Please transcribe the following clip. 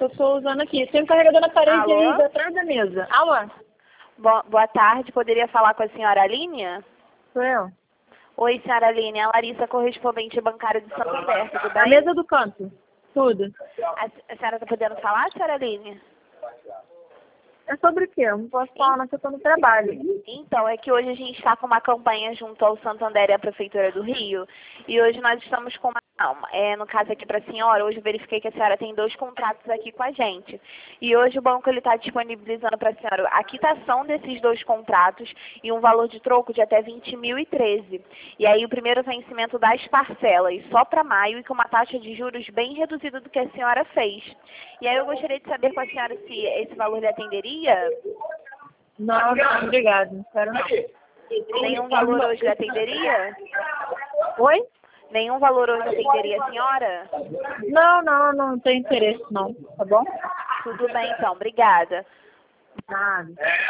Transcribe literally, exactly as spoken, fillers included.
que eu estou usando aqui. Tem um carregador na parede Alô? aí atrás da mesa. Alô? Bo boa tarde, poderia falar com a senhora Aline? Sou eu. Oi, senhora Aline, é a Larissa, correspondente bancária do Santander, tudo A bem? mesa do canto. Tudo. A, a senhora está podendo falar, senhora Aline? É sobre o quê? Eu não posso falar, não, que eu estou no trabalho. Então, é que hoje a gente está com uma campanha junto ao Santander e à Prefeitura do Rio, e hoje nós estamos com uma... Não, é, no caso aqui para a senhora, hoje eu verifiquei que a senhora tem dois contratos aqui com a gente. E hoje o banco está disponibilizando para a senhora a quitação desses dois contratos e um valor de troco de até vinte mil e treze. E aí o primeiro vencimento das parcelas só para maio e com uma taxa de juros bem reduzida do que a senhora fez. E aí eu gostaria de saber com a senhora se esse valor lhe atenderia? Não, não, obrigado. Não quero não. Nenhum valor hoje lhe atenderia? Oi? Nenhum valor hoje atenderia a senhora? Não, não, não tem interesse não. Tá bom? Tudo bem então, obrigada. Nada.